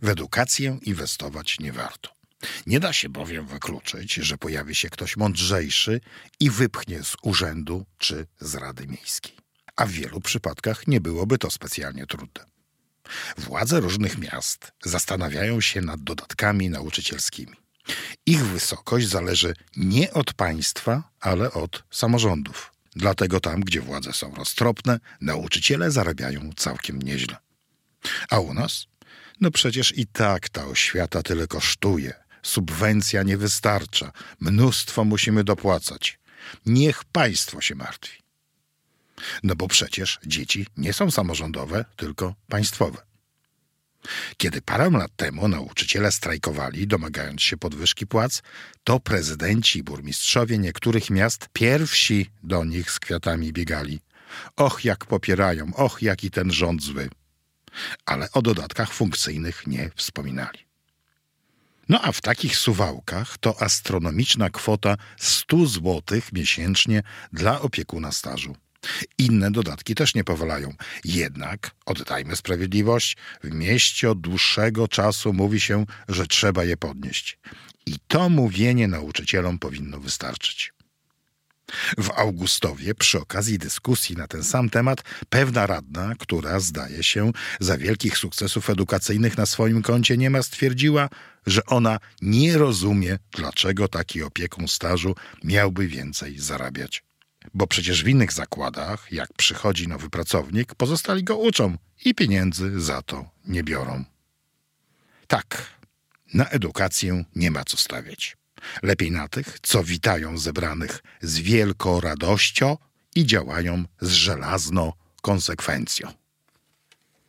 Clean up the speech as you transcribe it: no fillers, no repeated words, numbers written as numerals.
W edukację inwestować nie warto. Nie da się bowiem wykluczyć, że pojawi się ktoś mądrzejszy i wypchnie z urzędu czy z Rady Miejskiej. A w wielu przypadkach nie byłoby to specjalnie trudne. Władze różnych miast zastanawiają się nad dodatkami nauczycielskimi. Ich wysokość zależy nie od państwa, ale od samorządów. Dlatego tam, gdzie władze są roztropne, nauczyciele zarabiają całkiem nieźle. A u nas? No przecież i tak ta oświata tyle kosztuje. Subwencja nie wystarcza. Mnóstwo musimy dopłacać. Niech państwo się martwi. No bo przecież dzieci nie są samorządowe, tylko państwowe. Kiedy parę lat temu nauczyciele strajkowali, domagając się podwyżki płac, to prezydenci i burmistrzowie niektórych miast pierwsi do nich z kwiatami biegali. Och, jak popierają, och, jaki ten rząd zły. Ale o dodatkach funkcyjnych nie wspominali. No a w takich Suwałkach to astronomiczna kwota 100 złotych miesięcznie dla opiekuna stażu. Inne dodatki też nie powalają. Jednak, oddajmy sprawiedliwość, w mieście od dłuższego czasu mówi się, że trzeba je podnieść. I to mówienie nauczycielom powinno wystarczyć. W Augustowie, przy okazji dyskusji na ten sam temat, pewna radna, która zdaje się za wielkich sukcesów edukacyjnych na swoim koncie nie ma, stwierdziła, że ona nie rozumie, dlaczego taki opiekun stażu miałby więcej zarabiać. Bo przecież w innych zakładach, jak przychodzi nowy pracownik, pozostali go uczą i pieniędzy za to nie biorą. Tak, na edukację nie ma co stawiać. Lepiej na tych, co witają zebranych z wielką radością i działają z żelazną konsekwencją.